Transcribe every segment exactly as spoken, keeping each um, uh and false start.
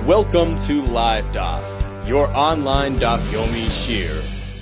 Welcome to Live Daf, your online Daf Yomi Shir.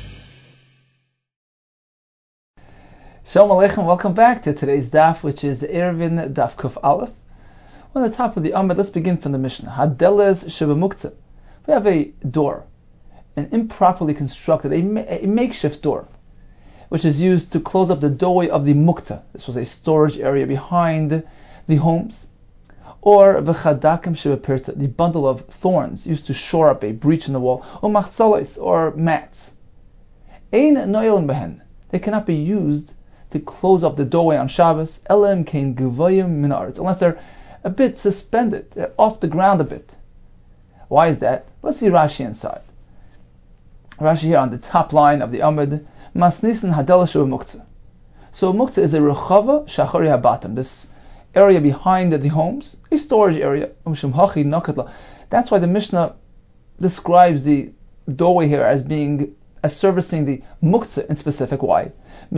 Shalom Aleichem, welcome back to today's Daf, which is Eruvin Daf Kuf Aleph. On the top of the Amud, let's begin from the Mishnah. Hadeles Shebamuktzah. We have a door, an improperly constructed, a, a makeshift door, which is used to close up the doorway of the Muktzah. This was a storage area behind the homes. Or v'chadakim shebapirtza, the bundle of thorns used to shore up a breach in the wall, or machzalos, or mats. Ein noyon behen, they cannot be used to close up the doorway on Shabbos, elam kein gevayim min haaretz, unless they're a bit suspended, they're off the ground a bit. Why is that? Let's see Rashi inside. Rashi here on the top line of the Amud, masnisin hadela shebamuktzah. So muktzah is a rechava shachari habatam, this area behind the homes, a storage area. That's why the Mishnah describes the doorway here as being as servicing the muktzah in specific. Why?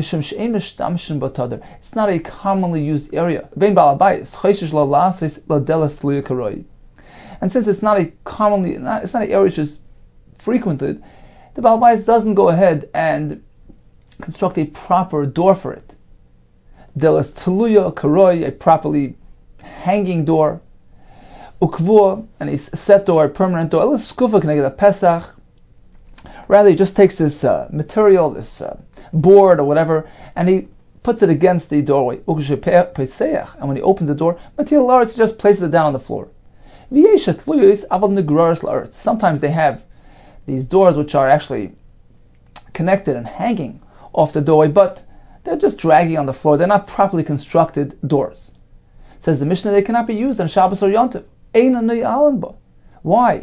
It's not a commonly used area. And since it's not a commonly, it's not an area which is frequented, the Baal Bayis doesn't go ahead and construct a proper door for it. Delas teluya karoi, a properly hanging door. Ukvua, and a set door, a permanent door. Elas skufa can get a pesach. Rather, he just takes this uh, material, this uh, board or whatever, and he puts it against the doorway. And when he opens the door, material laretz, he just places it down on the floor. Sometimes they have these doors which are actually connected and hanging off the doorway, but they're just dragging on the floor. They're not properly constructed doors. It says the Mishnah, they cannot be used on Shabbos or Yom Tov. Why?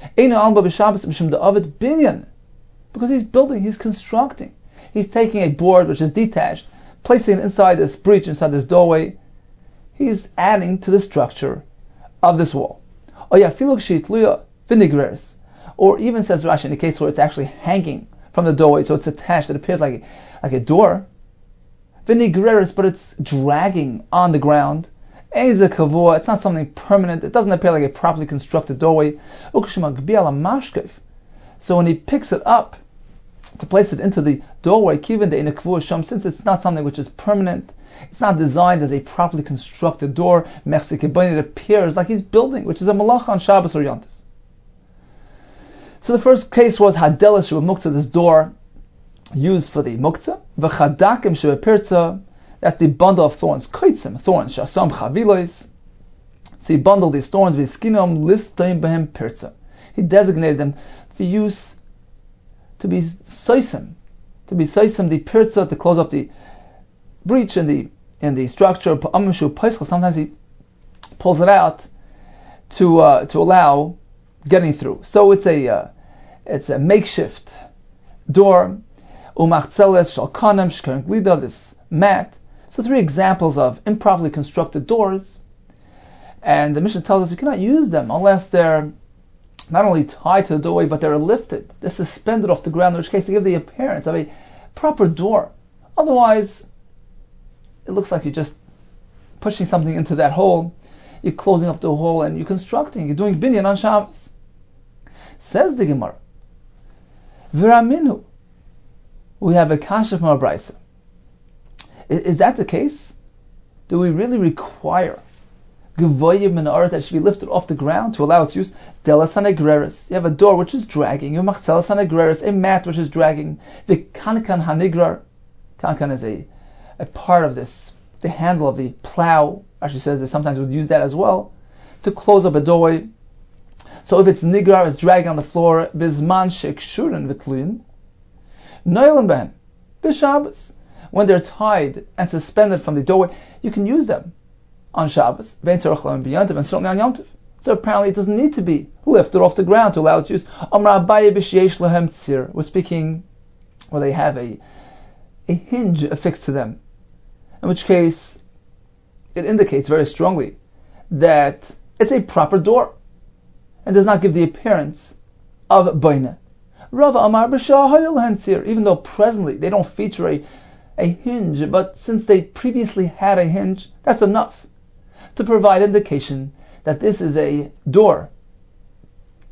Because he's building, he's constructing. He's taking a board which is detached, placing it inside this breach, inside this doorway. He's adding to the structure of this wall. Or even says Rashi, in the case where it's actually hanging from the doorway, so it's attached, it appears like a, like a door. Vinigreris, but it's dragging on the ground. It's not something permanent. It doesn't appear like a properly constructed doorway. So when he picks it up to place it into the doorway, since it's not something which is permanent, it's not designed as a properly constructed door, it appears like he's building, which is a malacha on Shabbos or Yom Tov. So the first case was Hadelas Shebamuktzah, this door used for the muktzah. V'chadakim shebapirtza, that's the bundle of thorns. Koitzim, thorns. Shasam chavilos. So he bundled these thorns. V'skinom listeim behem pirtza. He designated them for use to be soisim, to be soisim the pirtza, to close up the breach in the in the structure. Sometimes he pulls it out to uh, to allow getting through. So it's a uh, it's a makeshift door. Umachzeles shalkanem shkeren glida, this mat. So three examples of improperly constructed doors, and the Mishnah tells us you cannot use them unless they're not only tied to the doorway, but they're lifted, they're suspended off the ground, in which case they give the appearance of a proper door. Otherwise, it looks like you're just pushing something into that hole, you're closing up the hole, and you're constructing, you're doing binyan on Shabbos. Says the Gemara, Viraminu, we have a kasha from our brayso. Is, is that the case? Do we really require gevayim min haaretz that should be lifted off the ground to allow its use? Delas hanegreris, you have a door which is dragging. You have machzelas hanegreris, a mat which is dragging. V'kankan hanigrar, kankan is a a part of this, the handle of the plow. Actually says that sometimes we would use that as well to close up a doorway. So if it's nigrar, it's dragging on the floor. Bizman shekshurin v'tlin. Noilan ben, b'Shabbos, when they're tied and suspended from the doorway, you can use them on Shabbos, and certainly on Yom Tov. So apparently it doesn't need to be lifted off the ground to allow its use. We're speaking where they have a a hinge affixed to them, in which case it indicates very strongly that it's a proper door and does not give the appearance of baina. Rava Amar b'shahayil hansir, even though presently they don't feature a, a hinge, but since they previously had a hinge, that's enough to provide indication that this is a door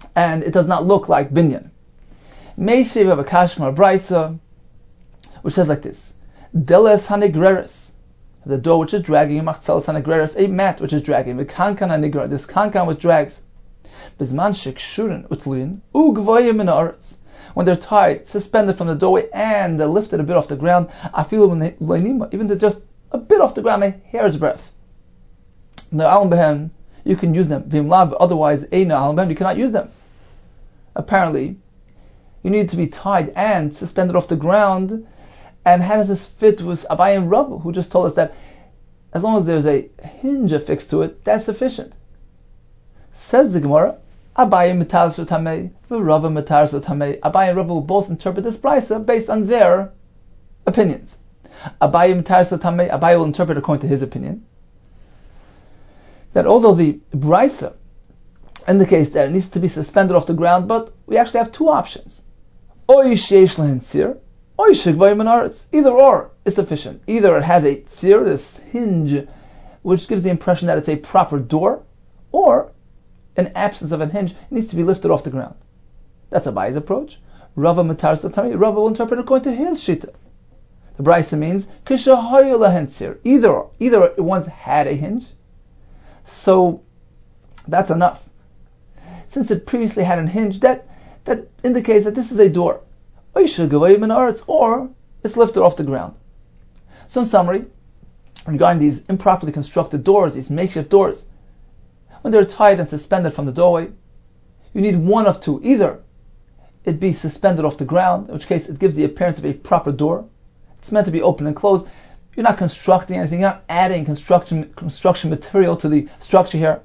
and it does not look like binyan. Meishiv of a kashmar brisa, which says like this: Deles hanigreres, the door which is dragging, machzeles hanigreres, a mat which is dragging, the kankan hanigrer, this kankan which drags. Bizman shekshurin utlin ugvoyim in aretz, when they're tied, suspended from the doorway, and they're lifted a bit off the ground, afilu even to just a bit off the ground, a hair's breadth. No alam behem, you can use them. Vimlab, otherwise, a no alam behem, you cannot use them. Apparently, you need to be tied and suspended off the ground. And how does this fit with Abaye and Rav, who just told us that as long as there's a hinge affixed to it, that's sufficient? Says the Gemara, Abaye mitar tamei, Rav mitar tamei. Abaye and Rav will both interpret this brisa based on their opinions. Abaye mitar tamei, Abaye will interpret according to his opinion that although the brisa indicates that it needs to be suspended off the ground, but we actually have two options. Oy sheish lahen tzir, oy shegvayim min aretz. Either or is sufficient. Either it has a tzir, this hinge, which gives the impression that it's a proper door, or in absence of a hinge, it needs to be lifted off the ground. That's Abaye's approach. Rava mitar satami, Rava will interpret according to his shita. The brisa means kishahoy lahen tzir. Either either it once had a hinge, so that's enough. Since it previously had a hinge, that that indicates that this is a door. Or it's lifted off the ground. So in summary, regarding these improperly constructed doors, these makeshift doors, when they're tied and suspended from the doorway, you need one of two. Either it be suspended off the ground, in which case it gives the appearance of a proper door. It's meant to be open and closed. You're not constructing anything, you're not adding construction construction material to the structure here.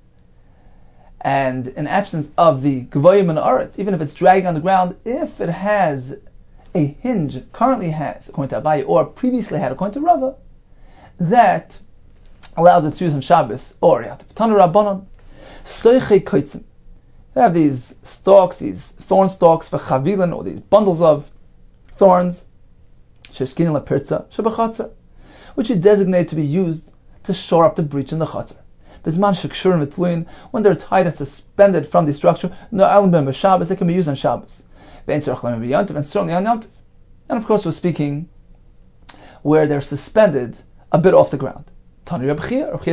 And in absence of the gvoyim and aretz, even if it's dragging on the ground, if it has a hinge, currently has, according to Abaye, or previously had, according to Rava, that allows its use on Shabbos, or Tanu Rabbanon, soichei koitzim. You have these stalks, these thorn stalks, for chavilan, or these bundles of thorns, sheskin lepirtza, shebachatzer, which is designated to be used to shore up the breach in the chatzar. When they're tied and suspended from the structure, no Shabbos, they can be used on Shabbos. And certainly on Yom. And of course, we're speaking where they're suspended a bit off the ground. If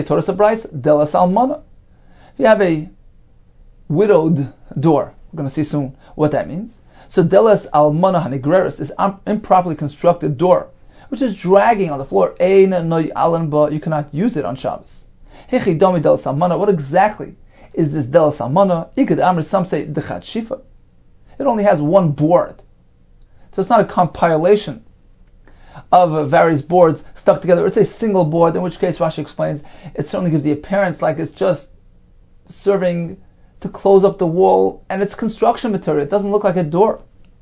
you have a widowed door, we're going to see soon what that means. So Delas Almana Hanigreris is an improperly constructed door, which is dragging on the floor. You cannot use it on Shabbos. What exactly is this Delas Almana? Some say Dechat Shifa. It only has one board. So it's not a compilation of uh, various boards stuck together. It's a single board, in which case Rashi explains it certainly gives the appearance like it's just serving to close up the wall, and it's construction material. It doesn't look like a door.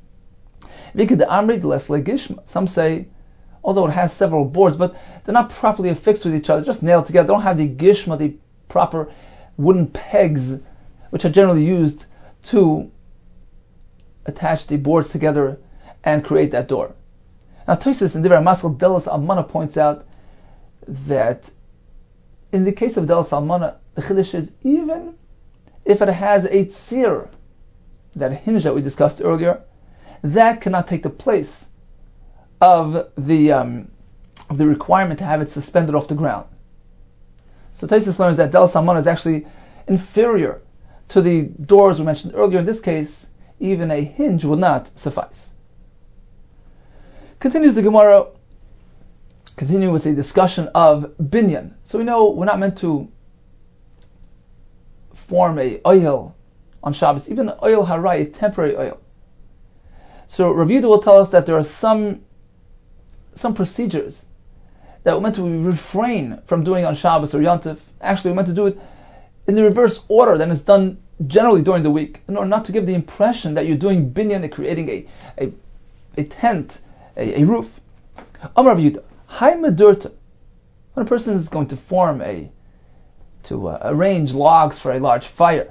Some say, although it has several boards, but they're not properly affixed with each other, just nailed together. They don't have the gishma, the proper wooden pegs, which are generally used to attach the boards together and create that door. Now Tosfos in Divrei Maskil Delas Almana points out that in the case of Delas Almana, the chiddush is even if it has a tzir, that hinge that we discussed earlier, that cannot take the place of the um, of the requirement to have it suspended off the ground. So Tosfos learns that Delas Almana is actually inferior to the doors we mentioned earlier. In this case, even a hinge will not suffice. Continues the Gemara, continue with a discussion of binyan. So we know we're not meant to form a oil on Shabbos, even an oil harai, a temporary oil. So Rav Yehuda will tell us that there are some some procedures that we're meant to refrain from doing on Shabbos or Yom Tov. Actually, we're meant to do it in the reverse order than it's done generally during the week, in order not to give the impression that you're doing binyan and creating a a, a tent, a, a roof. Amar Rav Yehuda, Hai medurta. When a person is going to form a to uh, arrange logs for a large fire,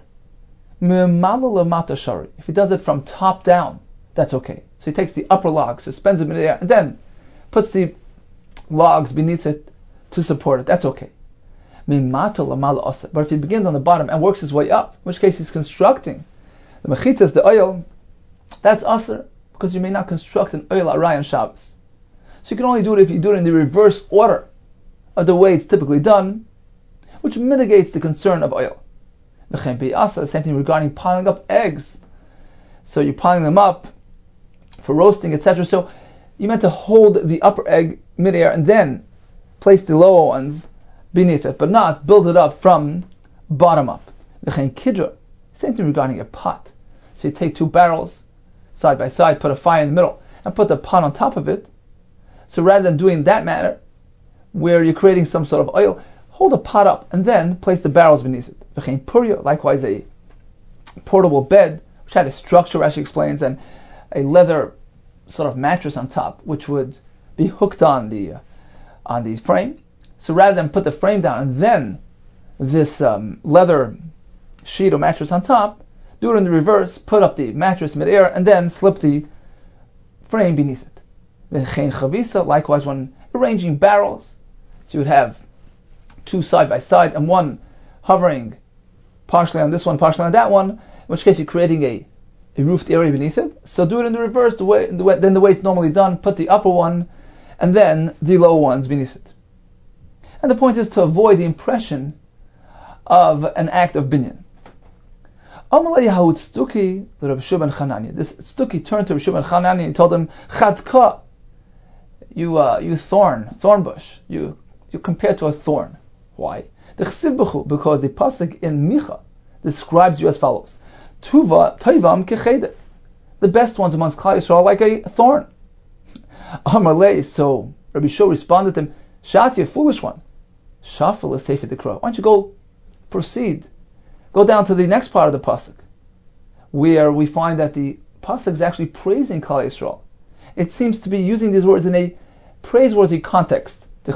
if he does it from top down, that's okay. So he takes the upper log, suspends it in the air, and then puts the logs beneath it to support it. That's okay. But if he begins on the bottom and works his way up, in which case he's constructing The mechitzas, the oil, that's aser, because you may not construct an oil aray on Shabbos. So you can only do it if you do it in the reverse order of the way it's typically done, which mitigates the concern of oil. The same thing regarding piling up eggs. So you're piling them up for roasting, et cetera. So you meant to hold the upper egg midair and then place the lower ones beneath it, but not build it up from bottom up. Kidra, same thing regarding a pot. So you take two barrels side by side, put a fire in the middle, and put the pot on top of it. So rather than doing that manner, where you're creating some sort of oil, hold a pot up and then place the barrels beneath it. Likewise, a portable bed, which had a structure, Rashi explains, and a leather sort of mattress on top, which would be hooked on the uh, on the frame. So rather than put the frame down and then this um, leather sheet or mattress on top, do it in the reverse, put up the mattress midair, and then slip the frame beneath it. Likewise, when arranging barrels, so you would have two side by side and one hovering partially on this one, partially on that one, in which case you're creating a, a roofed area beneath it. So do it in the reverse, the way, the way, then the way it's normally done, put the upper one and then the lower ones beneath it. And the point is to avoid the impression of an act of binyan. This Tztuki turned to Rabbi Shua ben Chananya and told him, Chadka, you uh, you thorn, thorn bush, you you compare to a thorn. Why? Because the pasuk in Micha describes you as follows: Tuva toivam kechedek, the best ones amongst Klal Yisrael are like a thorn. Amar lei, so Rabbi Shua responded to him, Shat, you foolish one. Shafel is safe at the crow. Why don't you go proceed? Go down to the next part of the pasuk, where we find that the pasuk is actually praising Klal Yisrael. It seems to be using these words in a praiseworthy context. A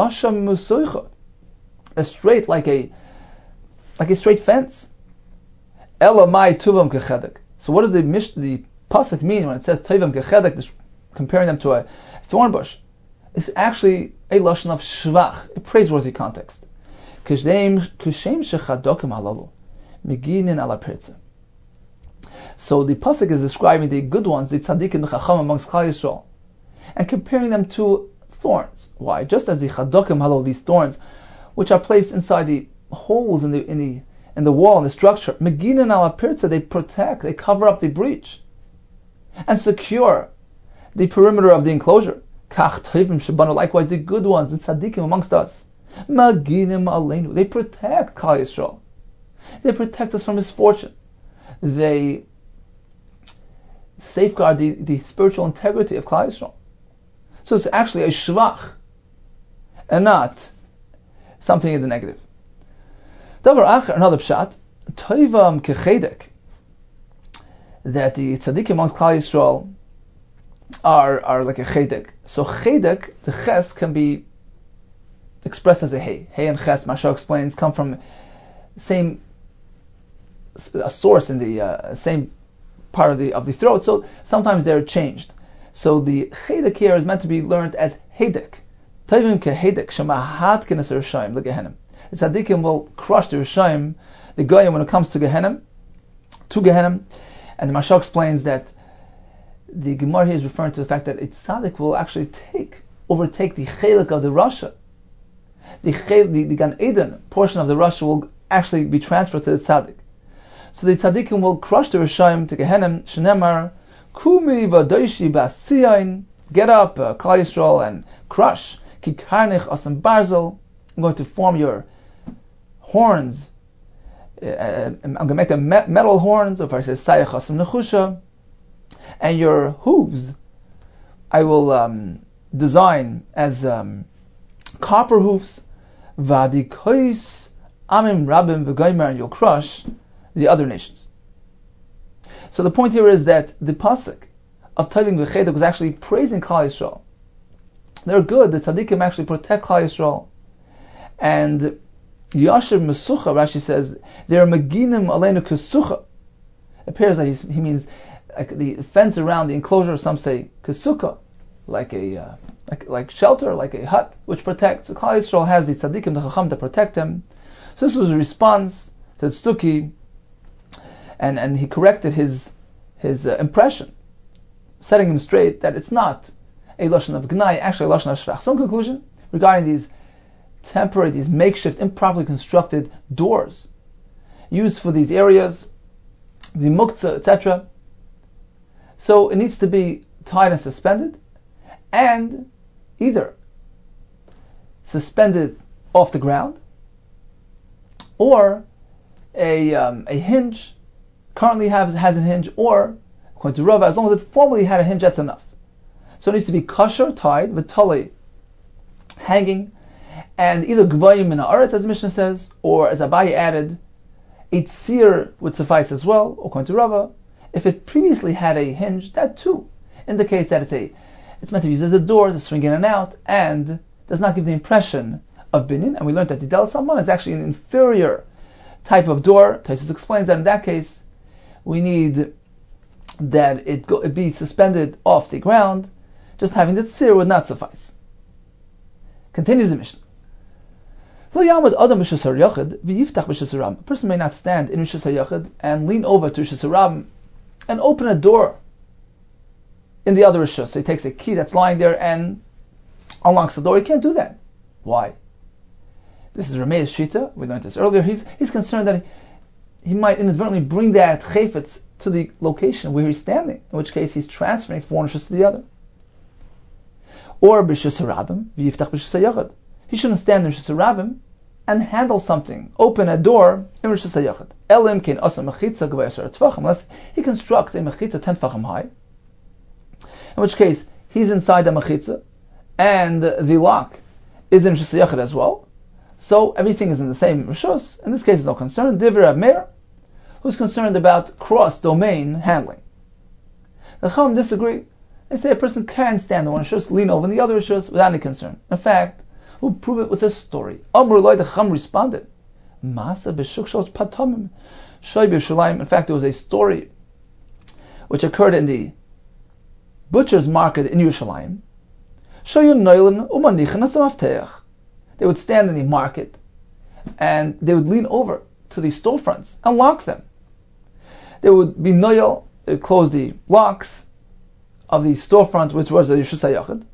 straight, like a like a straight fence. Elamai tuvam kechedek. So what does the mish, the pasuk mean when it says tuvam kechedek, comparing them to a thorn bush? It's actually a lashon of shvach, a praiseworthy context. Kishem shechadokim halalu miginin ala perza. So the pasuk is describing the good ones, the tzaddik and the chacham amongst Klal Yisrael, and comparing them to thorns. Why? Just as the chadokim halalu, these thorns, which are placed inside the holes in the in the in the wall, in the structure, miginin ala perza, they protect, they cover up the breach, and secure the perimeter of the enclosure. Kach tovim shebanu, likewise the good ones, the tzaddikim amongst us, maginim aleinu, they protect Klal Yisrael. They protect us from misfortune. They safeguard the, the spiritual integrity of Klal Yisrael. So it's actually a shvach, and not something in the negative. Davar acher, another pshat, toivam kechedek, that the tzaddikim amongst Klal Yisrael are are like a chedek. So chedek, the ches, can be expressed as a hey. Hey and ches, Mashal explains, come from the same a source in the uh, same part of the of the throat. So sometimes they're changed. So the chedek here is meant to be learned as hedek. Tovim kehedek shemahat kenes Rishayim leGehenim. The tzaddikim will crush the Rishayim, the goyim, when it comes to Gehenim, to Gehenim. And the Mashal explains that the Gemara here is referring to the fact that a tzaddik will actually take overtake the chelik of the Rasha. The, the, the Gan Eden portion of the Rasha will actually be transferred to the tzaddik. So the tzaddikim will crush the Rishayim to Gehenim. Shnemar kumi v'doishi ba'asiyayin, get up, uh, Klal Yisrael, and crush. Ki karnich asam barzel, I'm going to form your horns. Uh, I'm going to make them metal horns. Or if I say sayach asam nechusha, and your hooves I will um, design as um, copper hoofs. Vadikois amim rabim v'goymer, and you'll crush the other nations. So the point here is that the pasuk of Tovim v'chedek was actually praising Klal Yisrael. They're good. The tzaddikim actually protect Klal Yisrael. And Yasher Mesucha, Rashi says, they're Meginim Aleinu Kesucha. It appears that he means like the fence around the enclosure. Some say Kesuka, like a uh, like like shelter, like a hut, which protects. So Klal Yisrael has the tzaddikim, the chacham, to protect them. So this was a response to the Tztuki, and, and he corrected his his uh, impression, setting him straight that it's not a lashon of gnai, actually a lashon of shvach. So in conclusion, regarding these temporary, these makeshift, improperly constructed doors used for these areas, the muktzah, et cetera. So it needs to be tied and suspended, and either suspended off the ground, or a um, a hinge currently has has a hinge, or according to Rava, as long as it formerly had a hinge, that's enough. So it needs to be kosher, tied, v'tali, hanging, and either gvayim in haaretz, as the Mishnah says, or as Abaye added, a tzir would suffice as well, according to Rava. If it previously had a hinge, that too indicates that it's a it's meant to be used as a door to swing in and out, and does not give the impression of binyan. And we learned that the Del Salman is actually an inferior type of door. Taisus explains that in that case, we need that it, go, it be suspended off the ground. Just having the tzir would not suffice. Continues the Mishnah. A person may not stand in Rishus HaYachid and lean over to Rishus HaRabim and open a door in the other Rishus. So he takes a key that's lying there and unlocks the door. He can't do that. Why? This is Rameir's Shita. We learned this earlier. He's he's concerned that he, he might inadvertently bring that chayfetz to the location where he's standing, in which case he's transferring from one Rishus to the other. Or B'Rishus HaRabim v'yiftach B'Rishus HaYachid. He shouldn't stand in Rishus HaRabim and handle something, open a door in Rishus HaYachid. Elim kin asa mechitza g'vay asar tefachim, unless he constructs a mechitza ten tefachim high, in which case he's inside the mechitza and the lock is in Rishus HaYachid as well. So everything is in the same Rishus. In this case, there's no concern. Divrei Rav Meir, who's concerned about cross-domain handling. The Chacham disagree. They say a person can stand in one Rishus, lean over in the other Rishus without any concern. In fact, we'll prove it with a story. Amr Loi, the Chacham responded, Masa b'shuk shalosh patamim shoy b'Yerushalayim. In fact, there was a story which occurred in the butcher's market in Yerushalayim. Shoyu noilen umanichin asamaftech. They would stand in the market and they would lean over to the storefronts and lock them. They would be noyel, they would close the locks of the storefront, which was the Rishus HaYachid,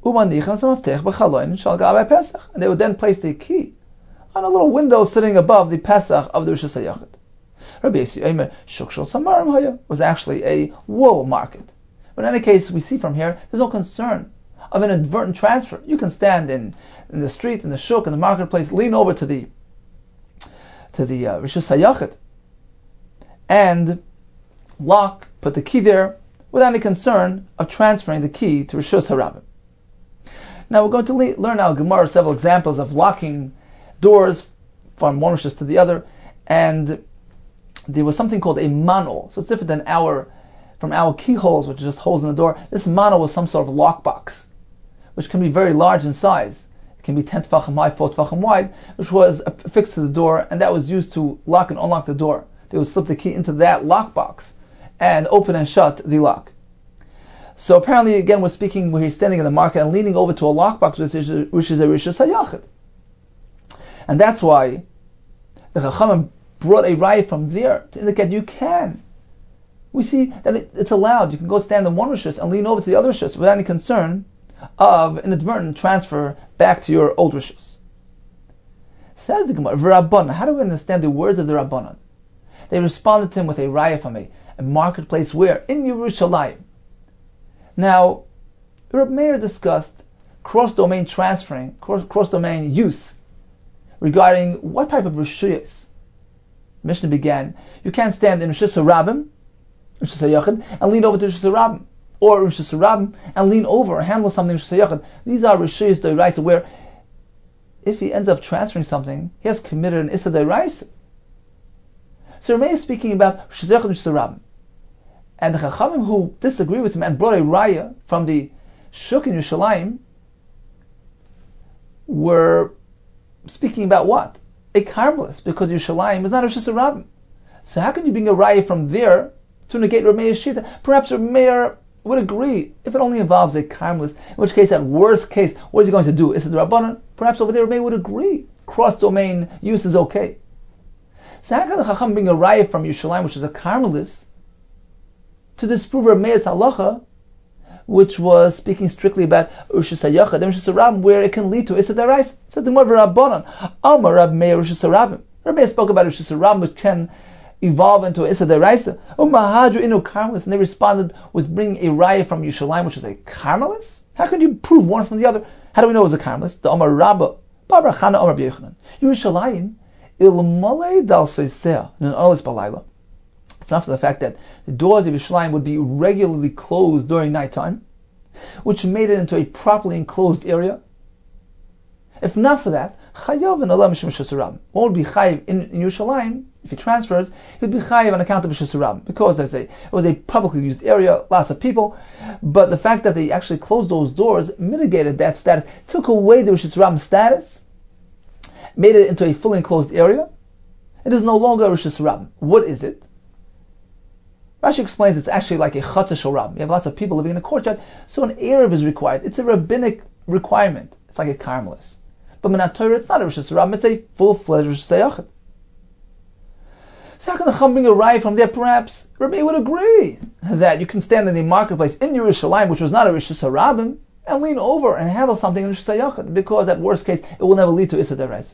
and they would then place the key on a little window sitting above the Pesach of the Rishus HaYachid. Rabbi Yossi Omer, Shuk Shel Samarim Haya, was actually a wool market. But in any case, we see from here, there's no concern of an inadvertent transfer. You can stand in, in the street, in the shuk, in the marketplace, lean over to the to the uh, Rishus HaYachid and lock, put the key there, without any concern of transferring the key to Rishus HaRabim. Now we're going to le- learn now Gemara several examples of locking doors from one Rishus to the other, and there was something called a manol. So it's different than our from our keyholes, which are just holes in the door. This manol was some sort of lockbox, which can be very large in size. It can be ten tefachim high, four tefachim wide, which was affixed to the door, and that was used to lock and unlock the door. They would slip the key into that lockbox and open and shut the lock. So apparently, again, we're speaking where he's standing in the market and leaning over to a lockbox, which is, which is a Rishus HaYachid. And that's why the Chachamim brought a raya from there to indicate you can. We see that it, it's allowed. You can go stand in one Rishus and lean over to the other Rishus without any concern of inadvertent transfer back to your old Rishus. Says the Gemara, V'Rabbanan. How do we understand the words of the Rabbanan? They responded to him with a raya from a, a marketplace where? In Yerushalayim. Now, Reb Meir discussed cross-domain transferring, cross, cross-domain use, regarding what type of Rishuyas. Mishnah began, you can't stand in Rishus HaRabim, Rishus HaYachid, and lean over to Rishus HaRabim, or Rishus HaRabim, and lean over or handle something in Rishus HaYachid. These are Rishuyas D'Oraisa, where if he ends up transferring something, he has committed an Issa D'Oraisa. So Reb Meir is speaking about Rishus HaYachid and Rishus HaRabim. And the Chachamim who disagree with him and brought a raya from the Shuk in Yerushalayim were speaking about what? A Carmelis, because Yerushalayim is not a Rishus HaRabim. So how can you bring a raya from there to negate Reb Meir's Shita? Perhaps Reb Meir would agree if it only involves a Carmelis, in which case, at worst case, what is he going to do? Is it the Rabbanan? Perhaps over there Reb Meir would agree. Cross-domain use is okay. So how can the Chacham bring a raya from Yerushalayim, which is a Carmelis, to disprove Reb Meir's halacha, which was speaking strictly about Rosh Hashanah and Rosh Hashanah, where it can lead to Issa D'Oraisa? Said the Gemara Rabbanan, Amar Reb Meir Rosh Hashanah. Reb Meir spoke about Rosh Hashanah, which can evolve into Issa D'Oraisa. Umahadru inu Carmelis, and they responded with bringing a raya from Yerushalayim, which is a Carmelis. How could you prove one from the other? How do we know it was a Carmelis? The Amar Rabba, Bar Chana Amar B'Yechanan. Yerushalayim ilmalei dal soiseh in an olis balayla. If not for the fact that the doors of Yerushalayim would be regularly closed during nighttime, which made it into a properly enclosed area. If not for that, chayav and Allah mishum shasarab. One would be chayav in, in Yerushalayim. If he transfers, he would be chayav on account of shasarab, because as I say, it was a publicly used area, lots of people. But the fact that they actually closed those doors mitigated that status, took away the shasarab status, made it into a fully enclosed area. It is no longer a Rosh Hashanah. What is it? Rashi explains it's actually like a Chatzah Shel Rab. You have lots of people living in a courtyard, so an Erev is required. It's a rabbinic requirement. It's like a Carmelis. But Minat Torah, it's not a Rosh Hashanah, it's a full-fledged Rosh Hashanah. So how can the Chum bring a raya from there? Perhaps Rabbi would agree that you can stand in the marketplace in Yerushalayim, which was not a Rosh Hashanah, and lean over and handle something in Rosh Hashanah, because at worst case, it will never lead to Issa D'Oraisa.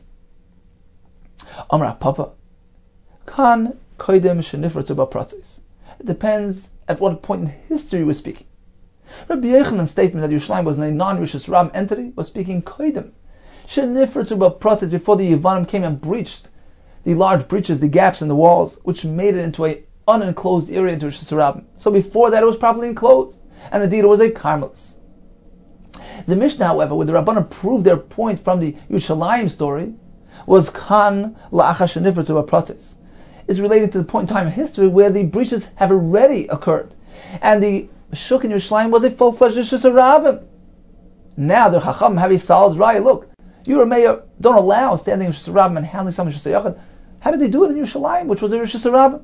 Amar Papa, Kan koidem shenifratzu b'pratzis. It depends at what point in history we're speaking. Rabbi Yechanan's statement that Yerushalayim was a non-Rosh Hashanah entity was speaking koidem shenifratzu b'pratzis, before the Yevanim came and breached the large breaches, the gaps in the walls, which made it into an unenclosed area into Rosh Hashanah. So before that, it was properly enclosed, and indeed it was a Carmelis. The Mishnah, however, where the Rabbanan proved their point from the Yerushalayim story, was Kan la'achash shenifratzu b'pratzis. Is related to the point in time in history where the breaches have already occurred, and the Shuk in Yerushalayim was a full-fledged Rosh Hashanah. Now the Chacham have a solid raya. Look, you a mayor don't allow standing in Rosh Hashanah and handling something Rosh Hashanah. How did they do it in Yerushalayim, which was a Rosh Hashanah?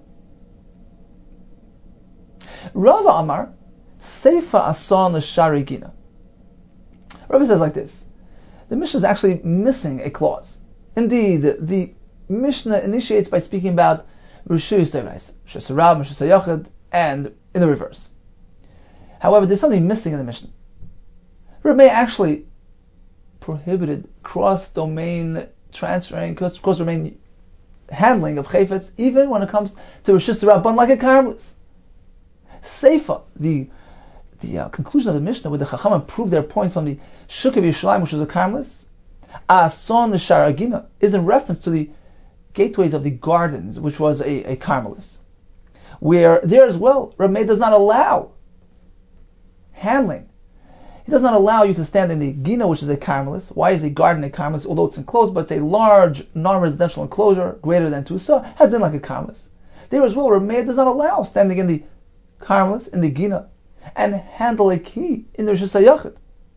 Rava Amar Seifa Asan l'Shari Gina. Rava says like this: the Mishnah is actually missing a clause. Indeed, the Mishnah initiates by speaking about Rosh Hashanah, Rosh Hashanah, Rosh Hashanah, and in the reverse. However, there's something missing in the Mishnah. Rabbi actually prohibited cross-domain transferring, cross-domain handling of chayfetz, even when it comes to Rosh Hashanah, like a Carmelis. Seifa, the the uh, conclusion of the Mishnah, where the Chachamim proved their point from the Shuk of Yerushalayim, which was a Carmelis, Ason l'Sharagina, is in reference to the gateways of the gardens, which was a, a Carmelis, where there as well, Rabbi does not allow handling. He does not allow you to stand in the Gina, which is a Carmelis. Why is a garden a Carmelis? Although it's enclosed, but it's a large non-residential enclosure, greater than two sa, has been like a Carmelis. There as well, Rabbi does not allow standing in the Carmelis, in the Gina, and handle a key in the Rosh Hashanah.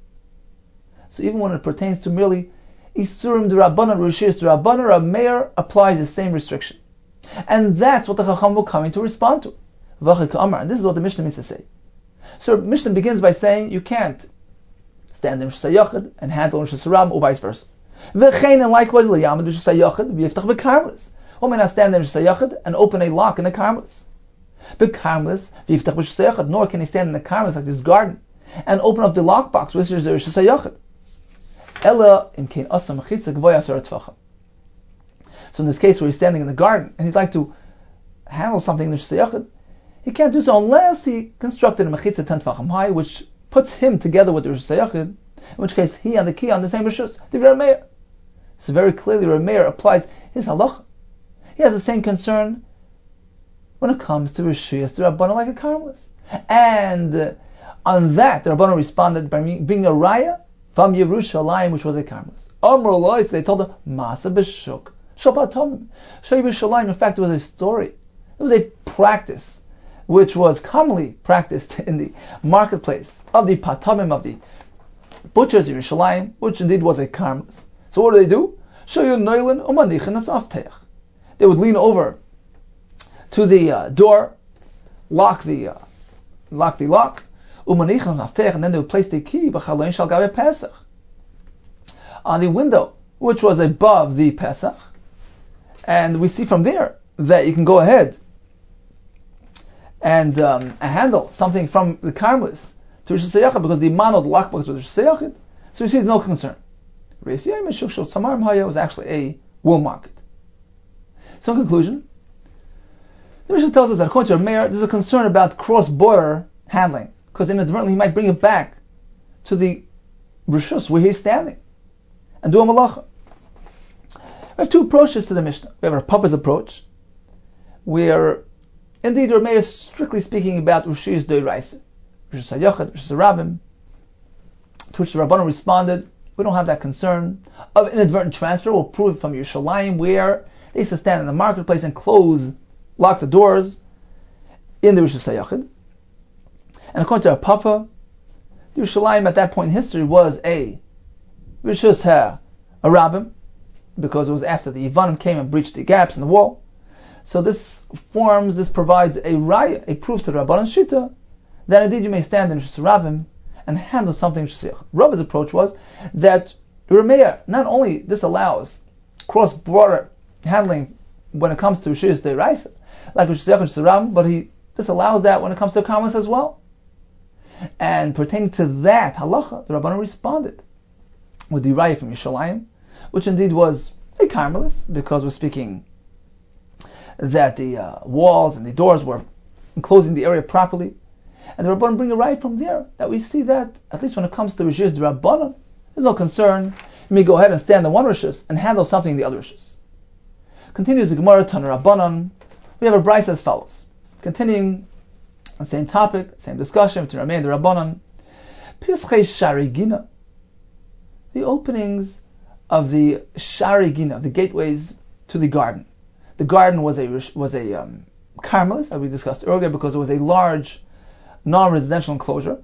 So even when it pertains to merely Isurim d'Rabbanan, Rishis d'Rabbanan, Rab Meir applies the same restriction. And that's what the Chacham will come in to respond to. And this is what the Mishnah means to say. So Mishnah begins by saying you can't stand in Rosh Hashanah and handle Rosh Hashanah, or vice versa. V'chein, and likewise, l'yamad Rosh Hashanah v'yiftach b'Carmelis. One may not stand in Rosh Hashanah and open a lock in a Carmelis. B'Carmelis v'yiftach Rosh Hashanah, nor can he stand in a Carmelis like this garden and open up the lockbox, which is Rosh Hashanah. Ella imkein asa mechitza gvoya asar tefachim. So in this case where he's standing in the garden and he'd like to handle something in Rosh Hashanah, he can't do so unless he constructed a mechitza ten tefachim high, which puts him together with the Rosh Hashanah, in which case he and the key on the same Rishus. The Reb Meir. So very clearly Reb Meir applies his halacha. He has the same concern when it comes to Rishuyas, the Rabbanan like a Carmelis. And uh, on that the Rabbanan responded by bringing a raya from Yerushalayim, which was a Carmelis. Amr Loi, so they told him, Masa b'shuk, Shabbatom. Shei Yerushalayim, in fact, it was a story. It was a practice which was commonly practiced in the marketplace of the Patamim, of the butchers of Yerushalayim, which indeed was a Carmelis. So what do they do? They would lean over to the uh, door, lock the uh, lock the lock, and then they would place the key on the window, which was above the Pesach, And we see from there that you can go ahead and um, handle something from the Karmelis to Rishus HaYachid because the Mano, the lockbox was Rishus HaYachid. So you see, there's no concern. Reis Yaim Shuk Shel Samar Mhaya was actually a wool market. So in conclusion, the Mishnah tells us that according to Rav Meir, there's a concern about cross-border handling because inadvertently he might bring it back to the Rishus where he's standing and do a malacha. We have two approaches to the Mishnah. We have our Papa's approach, where indeed Rav Meir is strictly speaking about Rishus D'Oraisa, Rishus HaYachid, Rishus HaRabim, to which the Rabbanan responded, we don't have that concern of inadvertent transfer. We'll prove from Yerushalayim where they used to stand in the marketplace and close, lock the doors in the Rishus HaYachid. And according to our Papa, Yerushalayim at that point in history was a Rishus HaRabim, because it was after the Yevanim came and breached the gaps in the wall. So this forms, this provides a raya, a proof to the Rabbanan Shita, that indeed you may stand in Rishus HaRabim and handle something in Rishus HaYachid. Rabbi's approach was that Rav Meir, not only this allows cross-border handling when it comes to Rishus D'Oraisa, like Rishus HaYachid and Rishus HaRabim, but he this allows that when it comes to Karmelis as well. And pertaining to that halacha, the Rabbanan responded with the raya from Yerushalayim, which indeed was a Karmelis, because we're speaking that the uh, walls and the doors were enclosing the area properly. And the Rabbanan bring a right from there, that we see that, at least when it comes to Rishus D'Rabbanan, there's no concern. You may go ahead and stand in one Rishus and handle something in the other Rishus. Continues the Gemara, Tana Rabbanan. We have a brayso as follows. Continuing the same topic, same discussion between Rameh and the Rabbanan. Pischei Shari Gina. The openings of the Shari Gina, the gateways to the garden. The garden was a was a um, Karmelis, as we discussed earlier, because it was a large non-residential enclosure.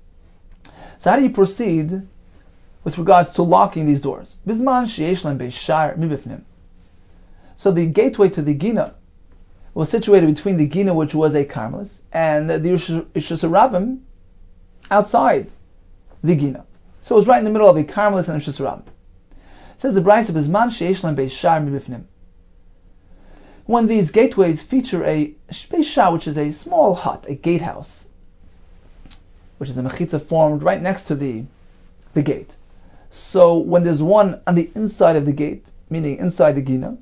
So how do you proceed with regards to locking these doors? Bizman sheyesh lehem beishar mibifnim. So the gateway to the Gina was situated between the Gina, which was a Karmelis, and the Rishus HaRabim outside the Gina. So it was right in the middle of the Karmelis and the Rishus HaRabim. It says the brayso, Bizman sheyesh lehem beishar mibifnim. When these gateways feature a beishar, which is a small hut, a gatehouse, which is a mechitza formed right next to the the gate. So when there's one on the inside of the gate, meaning inside the Gina,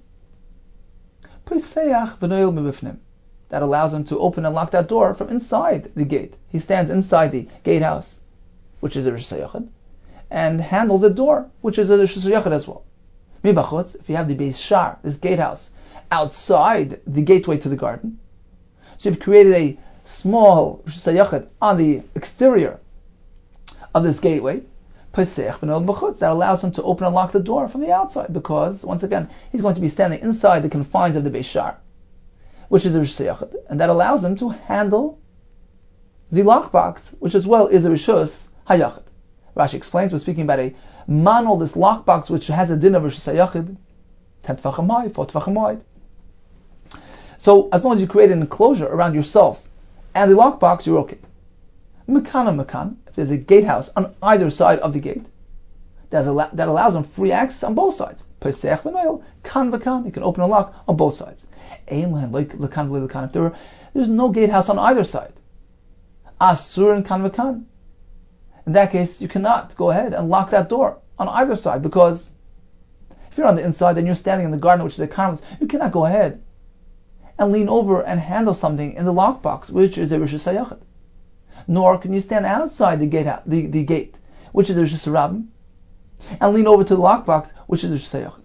that allows him to open and lock that door from inside the gate. He stands inside the gatehouse, which is a Rishus HaYachid, and handles the door, which is a Rishus HaYachid as well. If you have the beishar, this gatehouse, outside the gateway to the garden, so you've created a small Rishus HaYachid on the exterior of this gateway, that allows him to open and lock the door from the outside, because, once again, he's going to be standing inside the confines of the beishar, which is a Rishus HaYachid, and that allows him to handle the lockbox, which as well is a Rishus HaYachid. Rashi explains, we're speaking about a manol, this lockbox, which has a din of Rishus HaYachid, ten tefachim wide, four tefachim wide. So, as long as you create an enclosure around yourself and the lockbox, you're okay. Mekan mekan, if there's a gatehouse on either side of the gate, that allows them free access on both sides. Pesach v'noil, kan v'kan, you can open and lock on both sides. If there, there's no gatehouse on either side, asur and kan v'kan, in that case, you cannot go ahead and lock that door on either side, because if you're on the inside and you're standing in the garden, which is a Karmelis, you cannot go ahead and lean over and handle something in the lockbox, which is a Rishus HaYachid. Nor can you stand outside the gate, the, the gate, which is the Rishus HaRabim, and lean over to the lockbox, which is the Rishus HaYachid.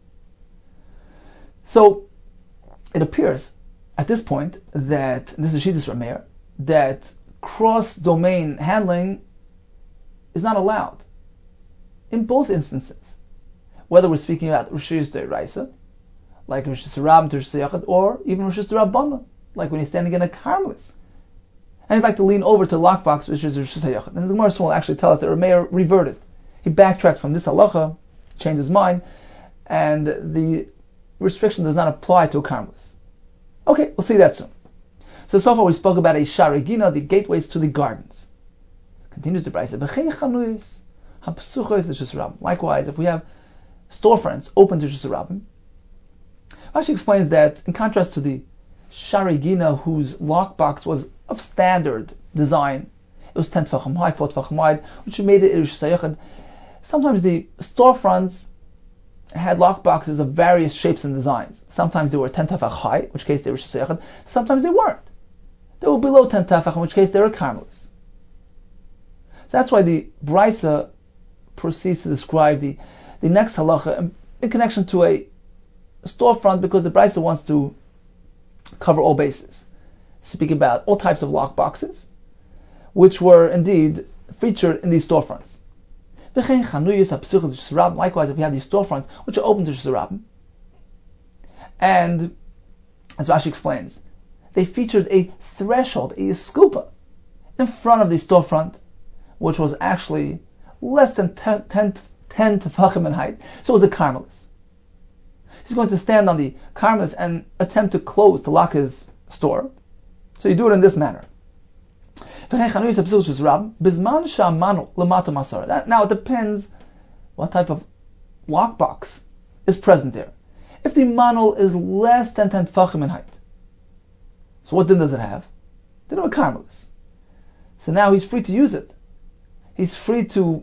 So it appears at this point that, this is Shittas Rav Meir, that cross-domain handling is not allowed in both instances, whether we're speaking about Rishus D'Oraisa, like Rishus HaRabim to Rishus HaYachid, or even Rishus D'Rabbanan, like when he's standing in a Karmelis, and he'd like to lean over to the lockbox, which is Rishus HaYachid. And the Gemara will actually tell us that Rav Meir reverted. He backtracked from this halacha, changed his mind, and the restriction does not apply to a Karmelis. Okay, we'll see that soon. So, so far we spoke about a Shari Gina, the gateways to the gardens. Continues the brayso. Likewise, if we have storefronts open to Rishus HaRabim, Rashi explains that in contrast to the Shari Gina, whose lockbox was of standard design, it was ten tefachim high, four tefachim wide, which made it Erush Sayachid. Sometimes the storefronts had lockboxes of various shapes and designs. Sometimes they were ten tefach high, in which case they were Shesayachid. Sometimes they weren't. They were below ten tefach, in which case they were karmelis. That's why the Brisa proceeds to describe the, the next halacha in, in connection to a storefront, because the Brisa wants to cover all bases. Speak about all types of lockboxes, which were indeed featured in these storefronts. Likewise, if you have these storefronts which are open to Shesarabim, and as Rashi explains, they featured a threshold, a skupa, in front of the storefront, which was actually less than ten, ten, ten tefachim in height, so it was a karmelis. He's going to stand on the karmelis and attempt to close, to lock his store. So you do it in this manner. Now it depends what type of lockbox is present there. If the manul is less than ten tefachim in height, so what din does it have? Then a karmelis. So now he's free to use it. He's free to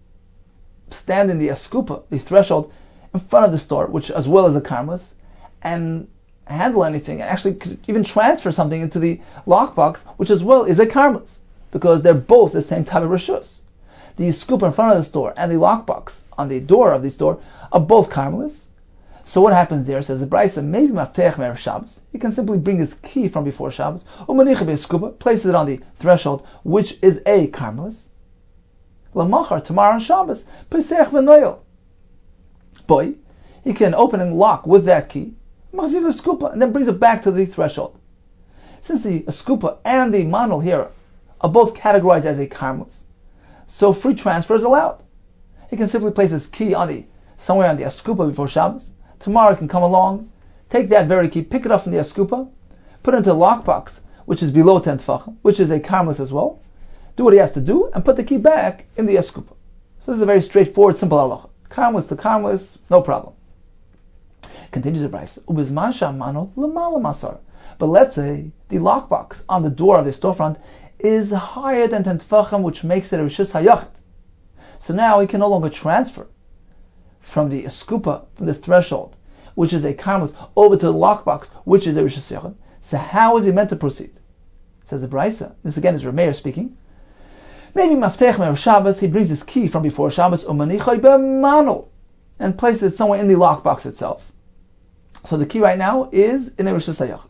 stand in the askupa, the threshold, in front of the store, which as well as a karmelis, and handle anything, and actually could even transfer something into the lockbox, which as well is a karmelis, because they're both the same type of rishus. The scoop in front of the store and the lockbox on the door of the store are both karmelis. So what happens there? Says the Brisa, maybe maftech me'erev Shabbos. He can simply bring his key from before Shabbos, umanicha be'skupa, places it on the threshold, which is a karmelis. Lamachar, tomorrow on Shabbos, pesach v'noyel. Boy, he can open and lock with that key, machzir the skupa, and then brings it back to the threshold. Since the skupa and the manul here are both categorized as a karmelis, so free transfer is allowed. He can simply place his key on the somewhere on the askupa before Shabbos. Tomorrow he can come along, take that very key, pick it up from the askupa, put it into a lockbox, which is below ten tefachim, which is a karmelis as well, do what he has to do, and put the key back in the askupa. So this is a very straightforward, simple halacha. Karmelis to karmelis, no problem. Continues the Brisa. Ubizman shamano l'mala masar. But let's say the lockbox on the door of the storefront is higher than ten tefachim, which makes it a rishus hayachid. So now he can no longer transfer from the skupa, from the threshold, which is a karmelis, over to the lockbox, which is a rishus hayachid. So how is he meant to proceed? Says the Brisa. This again is Rameir speaking. Maybe maftech me'erev Shabbos, he brings his key from before Shabbos, umanichai be'manul, and places it somewhere in the lockbox itself. So the key right now is in a rishus hayachid.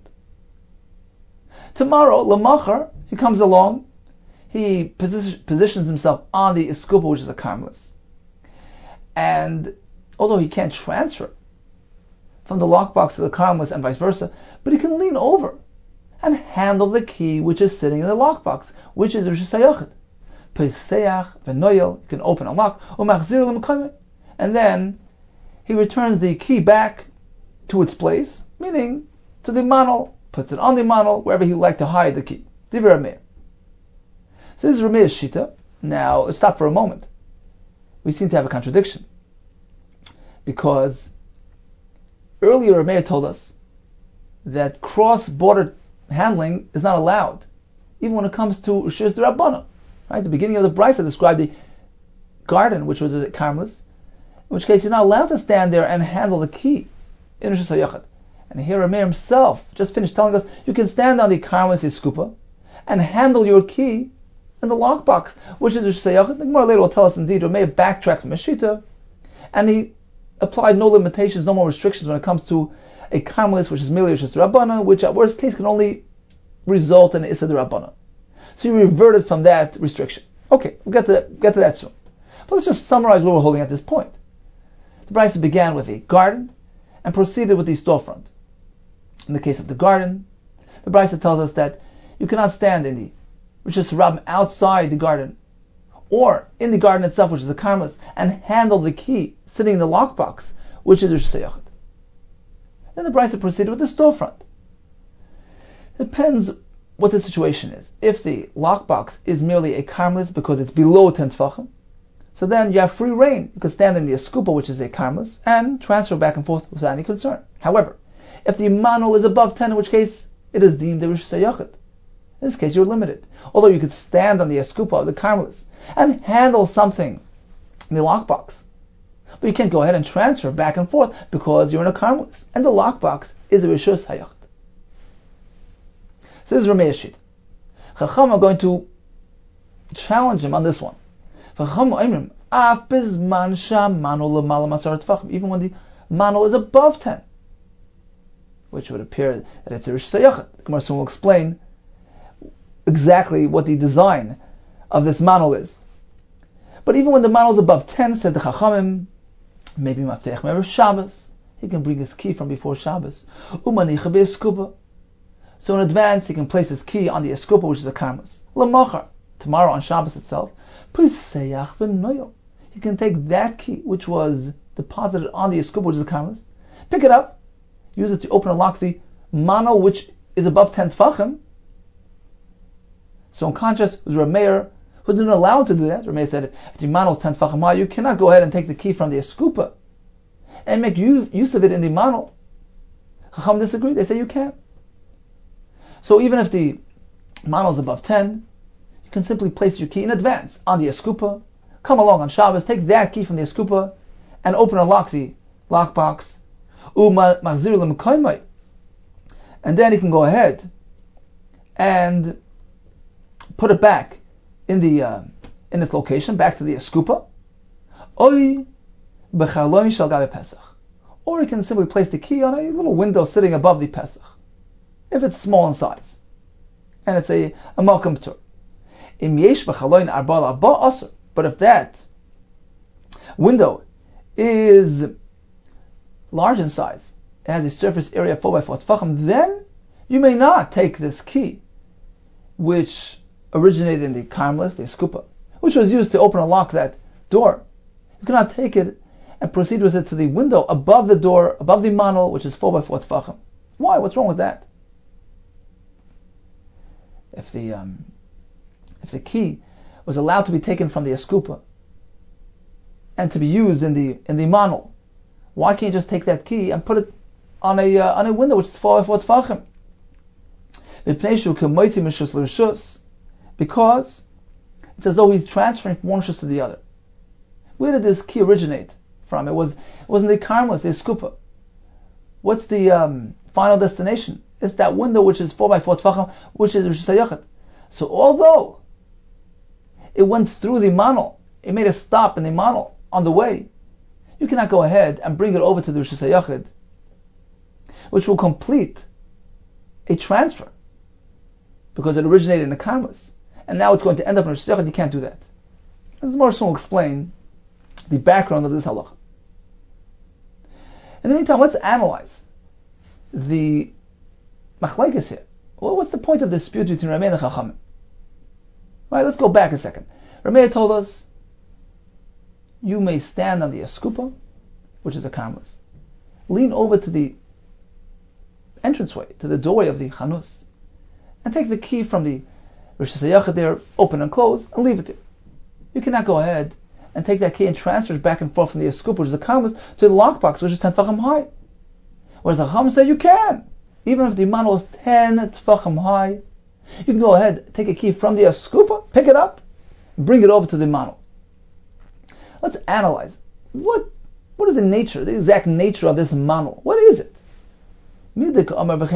Tomorrow, lamachar, he comes along, he position, positions himself on the skupa, which is a karmelis, and although he can't transfer from the lockbox to the karmelis and vice versa, but he can lean over and handle the key which is sitting in the lockbox, which is rishus hayachid. Pesach v'noyel, you can open and lock, umachzir l'mekayim, and then he returns the key back to its place, meaning to the manul, puts it on the manul, wherever he would like to hide the key. Divrei Rameir. So this is Rameir's shita. Now, let's stop for a moment. We seem to have a contradiction, because earlier Rameir told us that cross-border handling is not allowed, even when it comes to Rishus D'Rabbanan. Right? The beginning of the Brisa described the garden, which was a karmelis, in which case you're not allowed to stand there and handle the key in Rishus HaYachid. And here Rameir himself just finished telling us you can stand on the karmelis skupa and handle your key in the lockbox, which is Rishus HaYachid. The Gemara later will tell us indeed Rameir backtracked from Meshita, and he applied no limitations, no more restrictions when it comes to a karmelis, which is merely Rishus D'Rabbanan, which at worst case can only result in Issa D'Rabbanan. So he reverted from that restriction. Okay, we'll get to that, get to that soon. But let's just summarize what we're holding at this point. The Brisa began with a garden and proceeded with the storefront. In the case of the garden, the Brisa tells us that you cannot stand in the Rishus Rabbim outside the garden, or in the garden itself, which is a karmelis, and handle the key sitting in the lockbox, which is Rishus HaYachid. Then the Brisa proceeded with the storefront. It depends what the situation is. If the lockbox is merely a karmelis because it's below ten tefachim, so then you have free reign. You can stand in the skupa, which is a karmelis, and transfer back and forth without any concern. However, If the manul is above ten, in which case it is deemed a Rosh Hashanah. In this case, you're limited. Although you could stand on the eskupa of the Carmelis and handle something in the lockbox, but you can't go ahead and transfer back and forth because you're in a Carmelis, and the lockbox is a Rishus Hayach. So this is Ramei Yeshid. Chacham are going to challenge him on this one. Even when the manul is above ten, which would appear that it's a Rishus Hayach. The Gemara soon will explain exactly what the design of this manul is. But even when the manul is above ten, said the Chachamim, maybe Mafteach Me'erev Shabbos, he can bring his key from before Shabbos. Umanicha be'eskuba. So in advance, he can place his key on the eskuba, which is a karmas. L'machar, tomorrow on Shabbos itself, Piseyach v'noyel. He can take that key, which was deposited on the eskuba, which is a karmas, pick it up, use it to open and lock the manul, which is above ten tfachim. So in contrast, with Rameir, who didn't allow him to do that. Rameir said, if the manul is ten tfachim high, you cannot go ahead and take the key from the eskupa and make use, use of it in the manul. Chacham disagree. They say you can. So even if the manul is above ten, you can simply place your key in advance on the eskupa, come along on Shabbos, take that key from the eskupa, and open and lock the lockbox. And then he can go ahead and put it back in the uh, in its location, back to the eskupa. Or he can simply place the key on a little window sitting above the Pesach, if it's small in size, and it's a a malkam tur. But if that window is large in size, it has a surface area of four by four tefachim, then you may not take this key, which originated in the karmelis, the eskupa, which was used to open and lock that door. You cannot take it and proceed with it to the window above the door, above the manul, which is four by four tefachim. Why? What's wrong with that? If the um, if the key was allowed to be taken from the eskupa and to be used in the in the manul, why can't you just take that key and put it on a uh, on a window which is four by four tefachim? Because it's as though he's transferring from one shus to the other. Where did this key originate from? It was it wasn't the karmelis, the eskupa. What's the um, final destination? It's that window which is four by four tefachim, which is Rosh Hashanah. So although it went through the manul, it made a stop in the manul on the way, you cannot go ahead and bring it over to the Rosh Hashanah, which will complete a transfer, because it originated in the karmelis, and now it's going to end up in Rosh Hashanah. You can't do that. As more soon will explain the background of this halacha. In the meantime, let's analyze the machlekes here. Well, what's the point of the dispute between Ramei and Chachamim? Right, let's go back a second. Ramei told us you may stand on the eskupa, which is a karmelis, lean over to the entranceway, to the doorway of the chanus, and take the key from the Rosh Hashanah there, open and close, and leave it there. You cannot go ahead and take that key and transfer it back and forth from the eskupa, which is a karmelis, to the lockbox, which is ten tefachim high. Whereas the Chachamim say you can. Even if the manul is ten tefachim high, you can go ahead, take a key from the eskupa, pick it up, bring it over to the manul. Let's analyze what what is the nature, the exact nature of this manul. What is it? Let's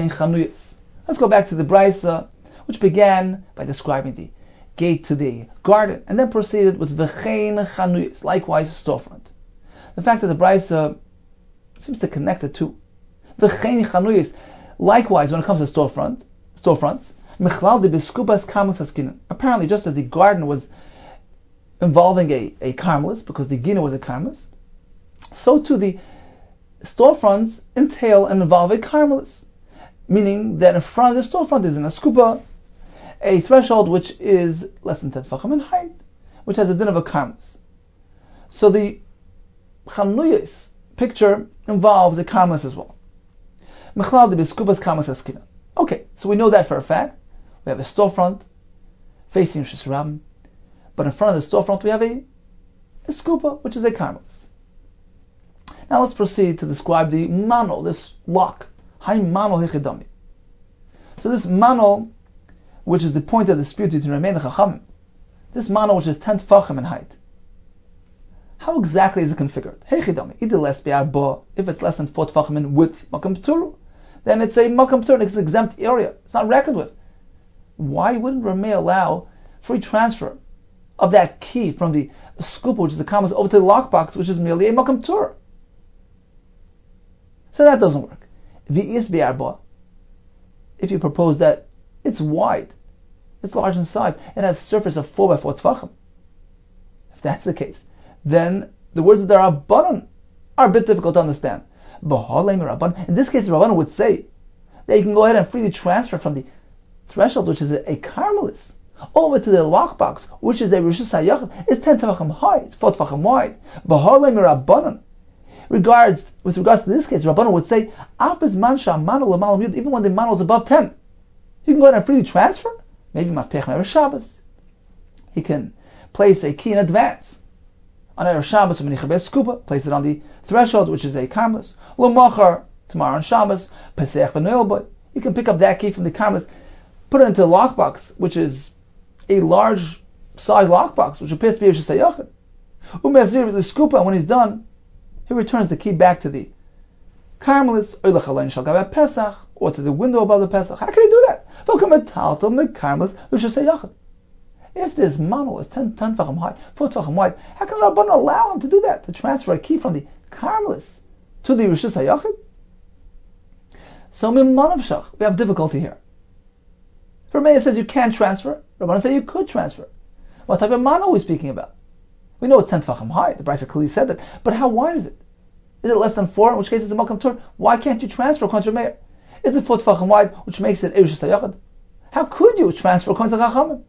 go back to the Brisa, which began by describing the gate to the garden, and then proceeded with v'chein chanuyos, likewise storefront. The fact that the Brisa seems to connect the two. V'chein chanuyos, likewise when it comes to storefront, storefronts, michlal de b'skupas karmelis haskinan. Apparently, just as the garden was involving a, a karmelis, because the gina was a karmelis, so too the storefronts entail and involve a karmelis, meaning that in front of the storefront is an eskupa, a threshold which is less than ten tefachim in height, which has a din of a karmelis. So the chanuyos picture involves a karmelis as well. Mechlal de b'skupas karmelis haskinan. Okay, so we know that for a fact. We have a storefront facing Rosh Hashanah, but in front of the storefront we have a, a skupa, which is a karmelis. Now let's proceed to describe the manul, this lock Hay manol hechidami. So this manol, which is the point of the dispute between Ramei and the Chachamim, this manol which is ten tefachim in height, how exactly is it configured? Hechidami, either less be'arba, if it's less than four tefachim in width, makam p'turu, then it's a makam p'turu, it's an exempt area. It's not reckoned with. Why wouldn't Ramei allow free transfer of that key from the scoop, which is the commas, over to the lockbox, which is merely a makam p'turu? So that doesn't work. V'is be'arba, if you propose that it's wide, it's large in size, it has a surface of four by four tefachim. If that's the case, then the words of the Rabbanan are a bit difficult to understand. In this case, the Rabbanan would say that you can go ahead and freely transfer from the threshold, which is a, a carmelis, over to the lockbox, which is a rishus hayachid. It's ten tefachim high, it's four tefachim wide. Regards with regards to this case, Rabbanan would say, even when the manol is above ten, you can go ahead and freely transfer. Maybe maftech Erev Shabbos. He can place a key in advance on Erev Shabbos, skupa, place it on the threshold, which is a carmelis. L'machar, tomorrow on Shabbos, pesach b'noel. You can pick up that key from the carmelis, put it into the lockbox, which is a large size lockbox, which appears to be a rishus hayachid. Umezir the skupa, and when he's done, he returns the key back to the carmelis, or to the window above the Pesach. How can he do that? If this manol is ten tefachim high, four tefachim wide, how can Rabbanan allow him to do that? To transfer a key from the carmelis to the rishus hayachid? So mimanavshach, we have difficulty here. Ramei says you can't transfer. Rabbanan say you could transfer. What type of manol are we speaking about? We know it's ten tefachim high. The Brisa clearly said that. But how wide is it? Is it less than four? In which case it's a makam tur. Why can't you transfer according to Meir? Is it four tefachim wide, which makes it rishus hayachid? How could you transfer according to Chachamim?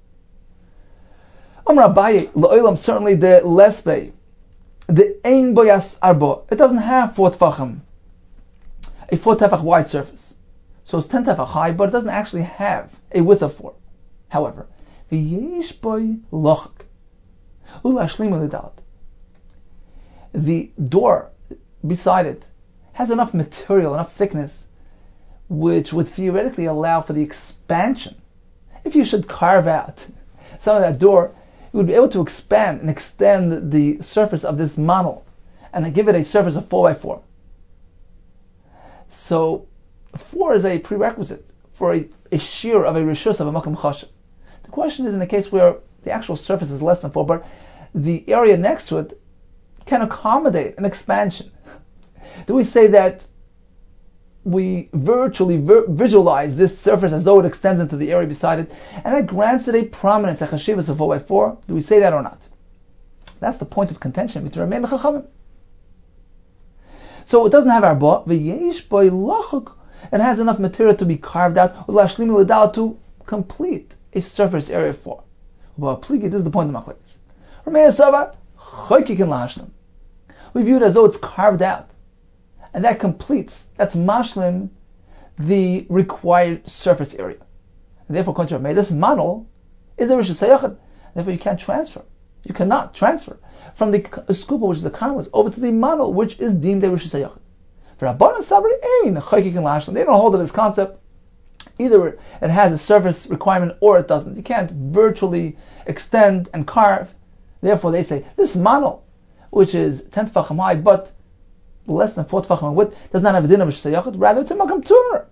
Amar Abaye, la'olam, certainly the lesbei, the ein boyas arbo, it doesn't have four tefachim, a four tefach wide surface. So it's ten tefach high, but it doesn't actually have a width of four. However, v'yesh boy lochak, ulashlim l'dalat. The door beside it has enough material, enough thickness, which would theoretically allow for the expansion. If you should carve out some of that door, you would be able to expand and extend the surface of this manol and give it a surface of four by four. So four is a prerequisite for a, a shear of a rishus of a makam chashav. The question is in a case where the actual surface is less than four, but the area next to it can accommodate an expansion. Do we say that we virtually vir- visualize this surface as though it extends into the area beside it, and that grants it a prominence, a chashivas of four by four? Do we say that or not? That's the point of contention between Ramei and Chachamim. So it doesn't have arba, v'yesh boy lachuk. It has enough material to be carved out, ulashlim l'dal, to complete a surface area of four. Well, pligi, this is the point of machlekes. Ramei savar chaykikin lahashlim. We view it as though it's carved out, and that completes, that's mashlim, the required surface area. And therefore, according to Ramei, this manol is a rishus hayachid. Therefore, you can't transfer. You cannot transfer from the skupa, which is the carmelis, over to the manol, which is deemed a rishus hayachid. For Rabbanan sabri ein chaykikin lahashlim. They don't hold of this concept. Either it has a surface requirement or it doesn't. You can't virtually extend and carve. Therefore, they say this manol, which is ten tefachim high, but less than four tefachim in width, does not have a din of rishus hayachid. Rather, it's a makam tur.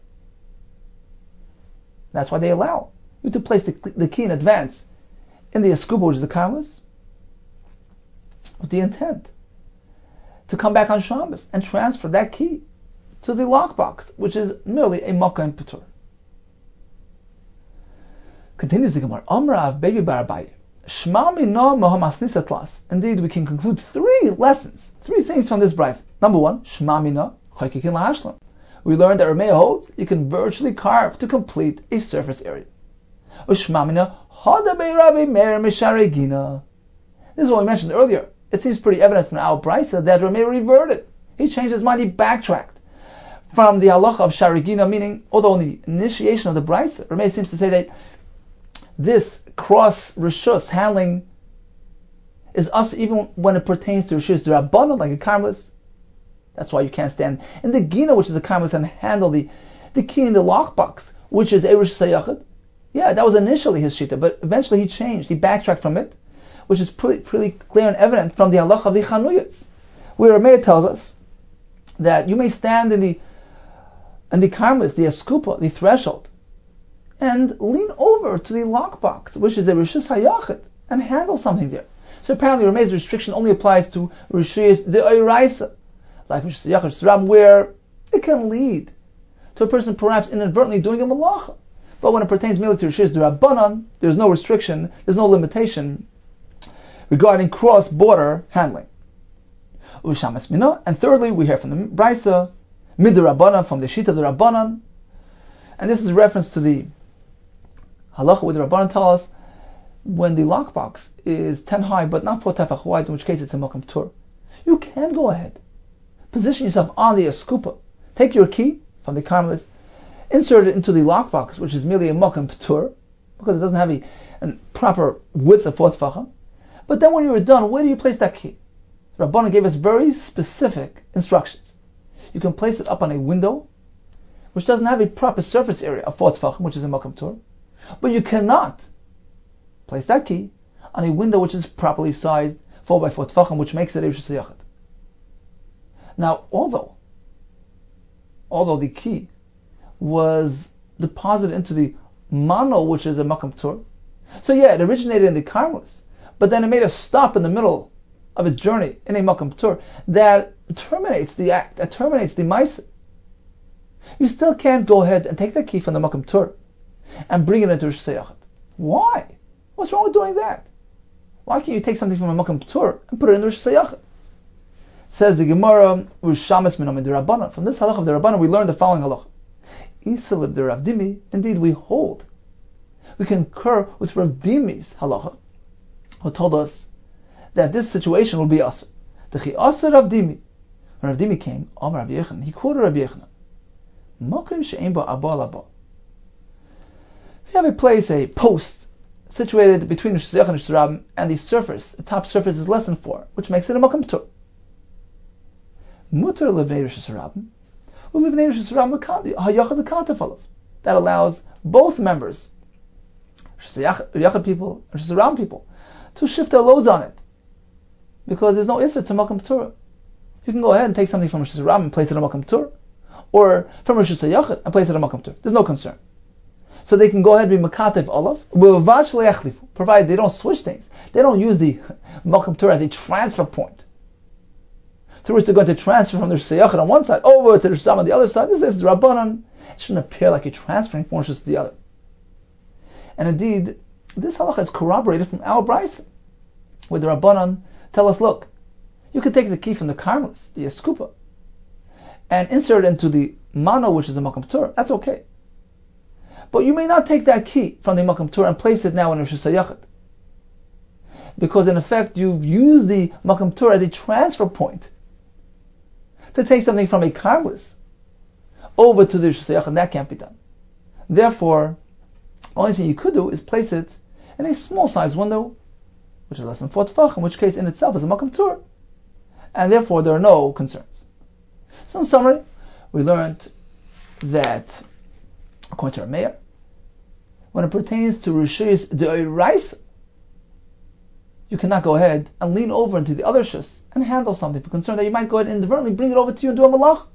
That's why they allow you to place the, the key in advance in the skupa, which is the carmelis, with the intent to come back on Shabbos and transfer that key to the lockbox, which is merely a makam patur. Continues the Gemara. Amrav baby barabai. Indeed, we can conclude three lessons, three things from this brayz. Number one, Shema Mina Chaykikin Lahashlam. We learned that Ramei holds you can virtually carve to complete a surface area. Ushma Mina Hada Rabbi Meir Misharegina. This is what we mentioned earlier. It seems pretty evident from our brayza that Ramei reverted. He changed his mind. He backtracked from the halacha of Sharegina, meaning although in the initiation of the brayza, Ramei seems to say that this cross rishus handling is us even when it pertains to rishus d'Rabbanan, like a carmelis. That's why you can't stand in the Gina, which is a Karmelis, and handle the, the key in the lockbox, which is Erush Sayachid. Yeah, that was initially his shita, but eventually he changed. He backtracked from it, which is pretty, pretty clear and evident from the halacha of the Chanuyas, where Rameir tells us that you may stand in the in the Karmelis, the Eskupa, the threshold, and lean over to the lockbox, which is a Rishis Hayachid, and handle something there. So apparently Rameir's restriction only applies to Rishis the Oiraisa, like Rishis Hayachid Sram, where it can lead to a person perhaps inadvertently doing a malacha. But when it pertains merely to Rishis the Rabbanan, there's no restriction, there's no limitation regarding cross-border handling. Ushamas Mina, and thirdly, we hear from the Braisa, Mid Rabbanan, from the sheet of the Rabbanan, and this is a reference to the halacha where the Rabbanan tell us when the lockbox is ten high but not four tefach wide, in which case it's a makam tur. You can go ahead, position yourself on the eskupa, take your key from the Karmelis, insert it into the lockbox, which is merely a makam tur, because it doesn't have a, a proper width of four tefachim. But then when you're done, where do you place that key? The Rabbanan gave us very specific instructions. You can place it up on a window, which doesn't have a proper surface area of four tefachim, which is a makam tur, but you cannot place that key on a window which is properly sized four by four tefachim, which makes it a Rishis Hayachid. Now, although, although the key was deposited into the mano, which is a makam tur, so yeah, it originated in the Karmelis, but then it made a stop in the middle of its journey in a makam tur that terminates the act, that terminates the ma'aseh. You still can't go ahead and take that key from the makam tur and bring it into Rishis Hayachid. Why? What's wrong with doing that? Why can't you take something from a makam tur and put it in Rishis Hayachid? Says the Gemara, Ushamas Minam in the Rabbanan. From this halach of the Rabbanan, we learn the following halach. Isalib the Rav Dimi, indeed we hold, we concur with Rav Dimi's halacha, who told us that this situation will be us. The Chi'asa Rav Dimi. When Rav Dimi came, Amar Rav Yechon, he quoted Rav Yechon. Makim she'ein ba abal abba. If you have a place, a post, situated between Rishis Hayachid and Rishis Rabim, and the surface, the top surface is less than four, which makes it a makam tur. Mutar livnei Rishis Rabim, ulivnei Rishis Rabim hayachid l'kantef alav. That allows both members, Rishis Hayachid people and Rishis Rabim people, to shift their loads on it, because there's no issur to makam tur. You can go ahead and take something from Rishis Rabim and place it in makam tur, or from Rishis Hayachid and place it in makam tur. There's no concern. So they can go ahead and be makatev olav, provided they don't switch things. They don't use the makam tur as a transfer point, through which they're going to transfer from the Rishis Hayachid on one side over to the Rishis Rabim on the other side. This is the Rabbanan. It shouldn't appear like you're transferring from one to the other. And indeed, this halacha is corroborated from our Braisa, where the Rabbanan tell us, look, you can take the key from the Karmelis, the Eskupa, and insert it into the mano, which is a makam tur. That's okay. But you may not take that key from the makam tur and place it now in Rishis Hayachid, because in effect you've used the makam tur as a transfer point to take something from a Karmelis over to the Rishis Hayachid. That can't be done. Therefore, the only thing you could do is place it in a small size window, which is less than four tefach, in which case in itself is a makam tur, and therefore there are no concerns. So in summary, we learned that according to Rameir, when it pertains to Rishis D'Oraisa, you cannot go ahead and lean over into the other shus and handle something for concern that you might go ahead and inadvertently bring it over to you and do a malach.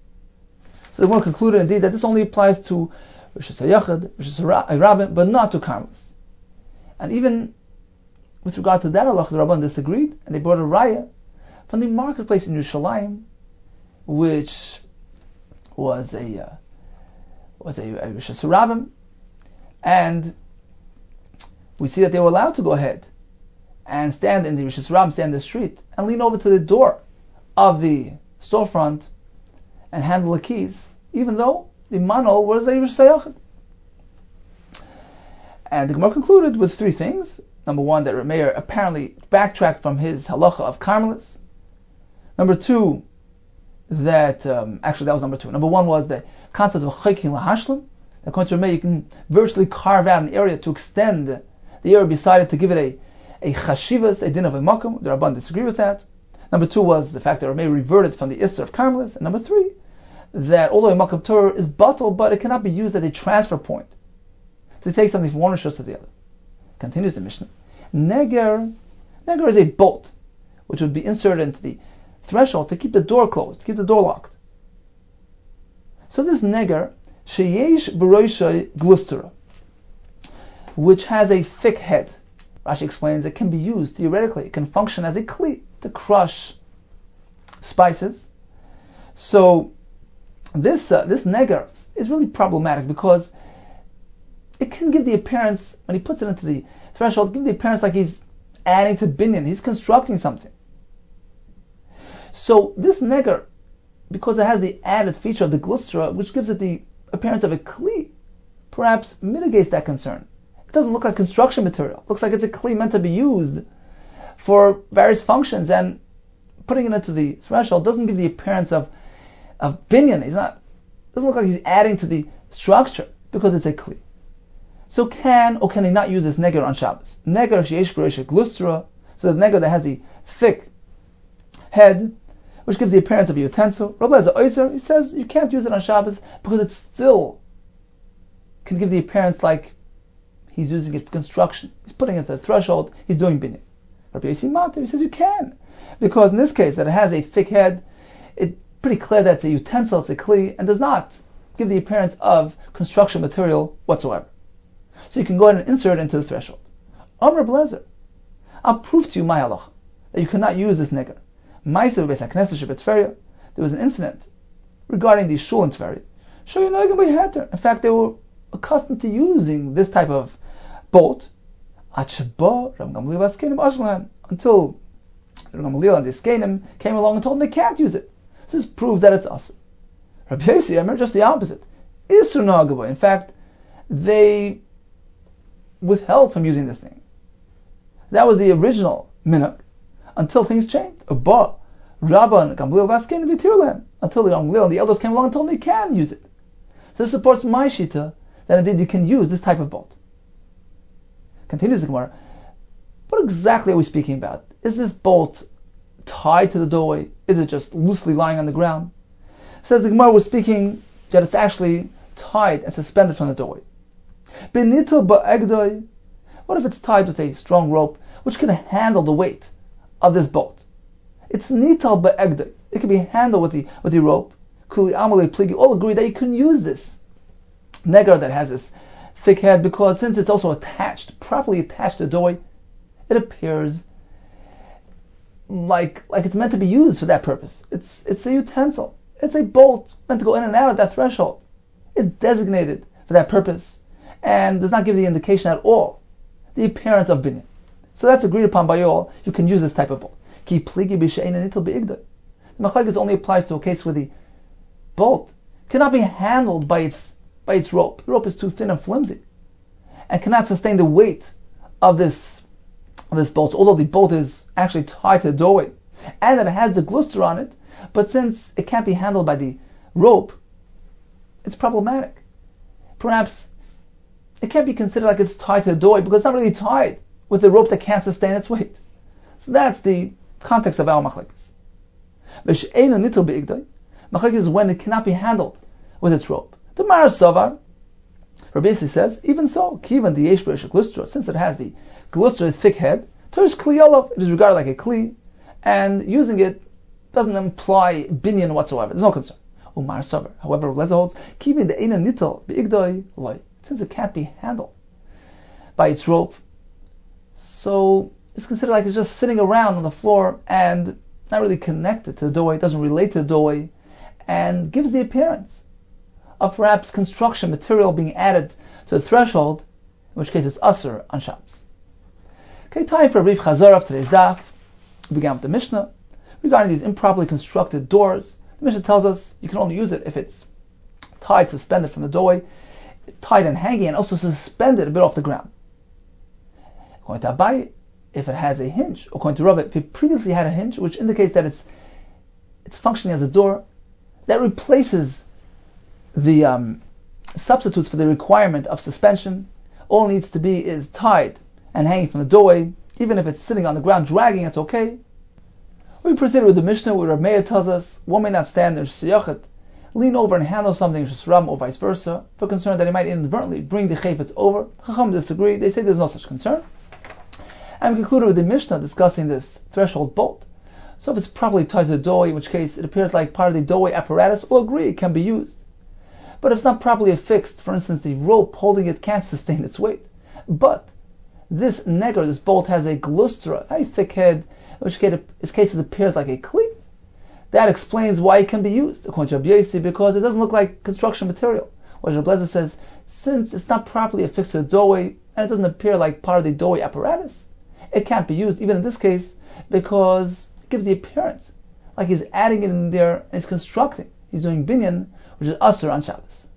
So the one concluded indeed that this only applies to Rishis Hayachid, Rishis Rabim, but not to Karmelis. And even with regard to that halach, the Rabban disagreed, and they brought a raya from the marketplace in Yerushalayim, which was a uh, was a, a Rishis Rabim, and we see that they were allowed to go ahead and stand in the Rishis Rabim, stand in the street, and lean over to the door of the storefront and handle the keys, even though the mano was a Rishis Hayachid. And the Gemara concluded with three things. Number one, that Rameir apparently backtracked from his halacha of Karmelis. Number two, that, um, actually that was number two. Number one was the concept of chaykin lahashlim. According to Rameir, you can virtually carve out an area to extend the area beside it, to give it a, a chashivas, a din of a makom. The Rabban disagree with that. Number two was the fact that Rameh reverted from the Isser of Carmelis. And number three, that although a Makam Torah is batal, but it cannot be used as a transfer point to take something from one Rishus to the other. Continues the Mishnah. Neger, Neger is a bolt, which would be inserted into the threshold to keep the door closed, to keep the door locked. So this Neger, sheyesh b'roishay glustera, which has a thick head. Rashi explains it can be used, theoretically, it can function as a kli to crush spices. So this uh, this neger is really problematic because it can give the appearance, when he puts it into the threshold, give the appearance like he's adding to binyan, he's constructing something. So this neger, because it has the added feature of the glustra, which gives it the appearance of a kli, perhaps mitigates that concern. It doesn't look like construction material. It looks like it's a kli meant to be used for various functions, and putting it into the threshold doesn't give the appearance of of binyan. He's not, doesn't look like he's adding to the structure because it's a kli. So can or can he not use this neger on Shabbos? Neger sheyesh b'roishay glustra, so the neger that has the thick head, which gives the appearance of a utensil. Rabbi Eliezer Oizer, he says you can't use it on Shabbos because it still can give the appearance like he's using it for construction. He's putting it at the threshold, he's doing binyan. Rabbi Yossi Mater, he says you can, because in this case that it has a thick head, it's pretty clear that it's a utensil, it's a kli, and does not give the appearance of construction material whatsoever. So you can go ahead and insert it into the threshold. Amr Blazer, I'll prove to you my halacha that you cannot use this neger. Ma'aseh b'beis haknesset shebetferia, there was an incident regarding the shul in Tveria. In fact, they were accustomed to using this type of bolt until Rav Gamliel and the Skenim came along and told them they can't use it. So this proves that it's asur. Rabbi Yossi Omer, just the opposite. Isur nagavoy. In fact, they withheld from using this thing. That was the original minhag until things changed. Abba, Rabba, and Gamliel Vaskenim v'tir until the Gamliel and the elders came along and told them they can use it. So this supports my shita that indeed you can use this type of bolt. Continues the Gemara. What exactly are we speaking about? Is this bolt tied to the doorway? Is it just loosely lying on the ground? Says the Gemara, we're speaking that it's actually tied and suspended from the doorway. Benito ba'egdoi. What if it's tied with a strong rope which can handle the weight of this bolt? It's nital ba'egdoi. It can be handled with the with the rope. Kuli amalei pligi. All agree that you can use this neger that has this thick head, because since it's also attached, properly attached to the doorway, it appears like like it's meant to be used for that purpose. It's it's a utensil. It's a bolt meant to go in and out of that threshold. It's designated for that purpose and does not give the indication at all the appearance of binyan. So that's agreed upon by all. You can use this type of bolt. Ki pligi b'she'ein nital be'igdoi. The machlokes only applies to a case where the bolt cannot be handled by its by its rope. The rope is too thin and flimsy and cannot sustain the weight of this of this bolt. Although the bolt is actually tied to the doorway and that it has the gluster on it, but since it can't be handled by the rope, it's problematic. Perhaps it can't be considered like it's tied to the doorway because it's not really tied with the rope that can't sustain its weight. So that's the context of our machlokes. V'she'einu nital be'igdoi. Machlokes is when it cannot be handled with its rope. The Mar Savar, Rabbi Yossi says, even so, kivan the yesh b'roishay glustra, since it has the glustra thick head, teres kli olav, it is regarded like a kli, and using it doesn't imply binyan whatsoever. There's no concern. Umar Savar, however, Rabbi Eliezer holds, kivan the eina nital be'igdoi loy, since it can't be handled by its rope, so it's considered like it's just sitting around on the floor and not really connected to the doorway, it doesn't relate to the doorway, and gives the appearance of perhaps construction material being added to the threshold, in which case it's asur on Shabbos. Okay, time for a brief chazar of today's daf. We began with the Mishnah regarding these improperly constructed doors. The Mishnah tells us you can only use it if it's tied, suspended from the doorway, tied and hanging, and also suspended a bit off the ground. According to Abaye, if it has a hinge, according to Rava, if it previously had a hinge, which indicates that it's it's functioning as a door, that replaces the um, substitutes for the requirement of suspension. All it needs to be is tied and hanging from the doorway. Even if it's sitting on the ground dragging, it's okay. Or We proceeded with the Mishnah where Rav Meir tells us one may not stand there siyachet, lean over and handle something shesram or vice versa, for concern that he might inadvertently bring the chayfetz over. Chacham disagree. They say there's no such concern. And we concluded with the Mishnah discussing this threshold bolt. So if it's properly tied to the doorway, in which case it appears like part of the doorway apparatus, we'll agree it can be used. But if it's not properly affixed, for instance, the rope holding it can't sustain its weight. But this neger, this bolt, has a glustra, a thick head, in which case it appears like a cleat. That explains why it can be used, according to Rabbi Yossi, because it doesn't look like construction material. What Rabbi Lezer says, since it's not properly affixed to the doorway, and it doesn't appear like part of the doorway apparatus, it can't be used, even in this case, because it gives the appearance like he's adding it in there and he's constructing. He's doing binyan, which is asur on Shabbos.